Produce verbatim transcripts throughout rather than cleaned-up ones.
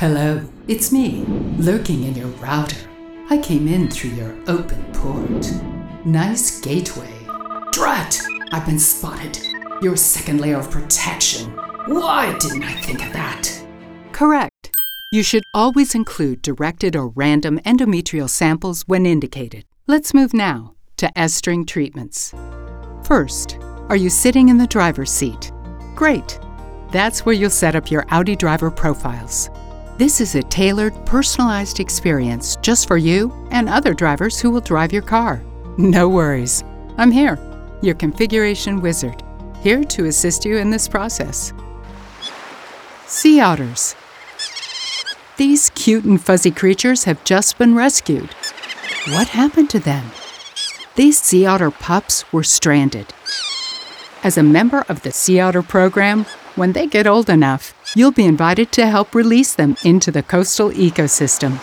Hello, it's me, lurking in your router. I came in through your open port. Nice gateway. Drat! I've been spotted. Your second layer of protection. Why didn't I think of that? Correct. You should always include directed or random endometrial samples when indicated. Let's move now to S-string treatments. First, are you sitting in the driver's seat? Great. That's where you'll set up your Audi driver profiles. This is a tailored, personalized experience just for you and other drivers who will drive your car. No worries. I'm here, your configuration wizard, here to assist you in this process. Sea otters. These cute and fuzzy creatures have just been rescued. What happened to them? These sea otter pups were stranded. As a member of the Sea Otter program, when they get old enough, you'll be invited to help release them into the coastal ecosystem.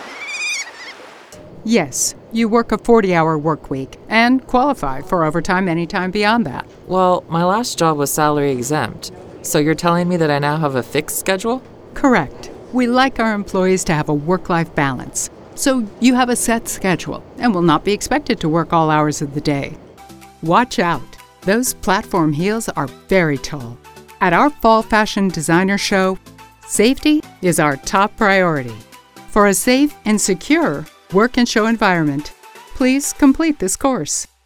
Yes, you work a forty-hour work week and qualify for overtime anytime beyond that. Well, my last job was salary exempt, so you're telling me that I now have a fixed schedule? Correct. We like our employees to have a work-life balance, so you have a set schedule and will not be expected to work all hours of the day. Watch out. Those platform heels are very tall. At our Fall Fashion Designer Show, safety is our top priority. For a safe and secure work and show environment, please complete this course.